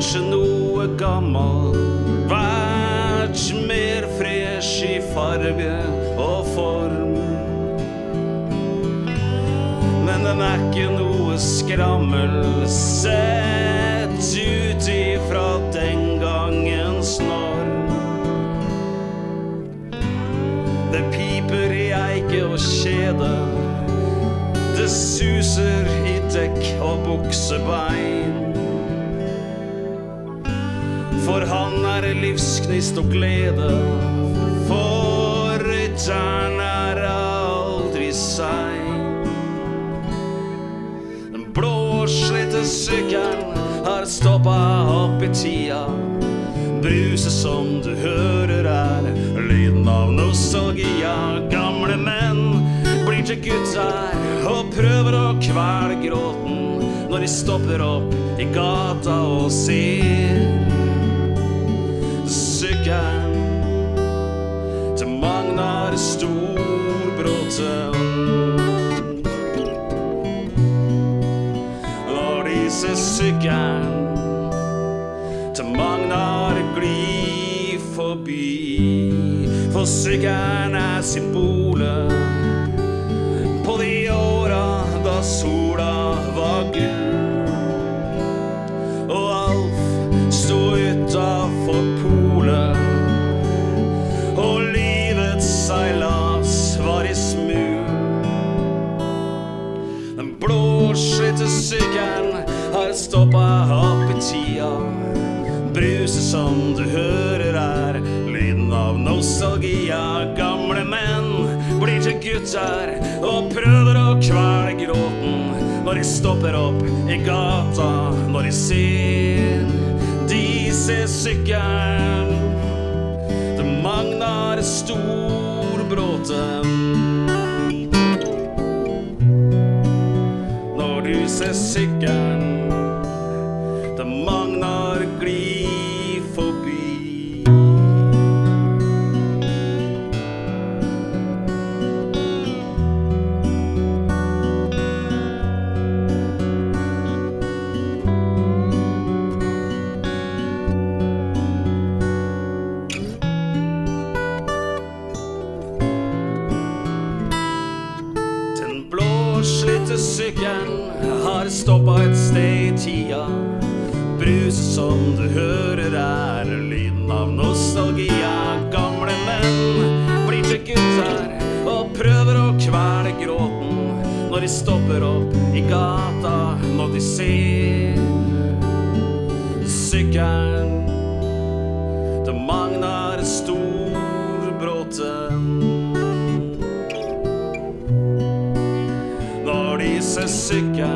kanskje noe gammel, vært mer fresh i farge og form. Men den ikke noe skrammel, sett ut ifra den gangens norm. Det piper i eike og kjede, det suser i dekk og buksebein. For han det livsknist og glede, for rytteren aldri sein. Den blåslitte sykkelen har stoppet opp i tida. Bruset som du hører lyden av nostalgia. Gamle menn blir til gutter og prøver å kvele gråten når de stopper opp i gata og ser sykkelen til Magnar Storbråten. Når de ser sykkelen til Magnar gli forbi, for sykkelen symbolet på de åra da sola var gul, og Alf stod utenfor polet, og livets seilas var i smul. Den blåslitte sykkelen har stoppet opp i tida. Bruset som du hører lyden av nostalgia. Gamle menn blir til gutter og prøver å kvele gråten når de stopper opp i gata, når de ser sykkelen til Magnar Storbråten. Når du ser sykkelen til Magnar gli forbi. Den blåslitte sykkelen har stoppet et sted i tida. Bruset som du hører lyden av nostalgia. Gamle menn blir til gutter og prøver å kvele gråten når de stopper opp i gata, når de ser sykkelen til Magnar Storbråten. Når de ser sykkelen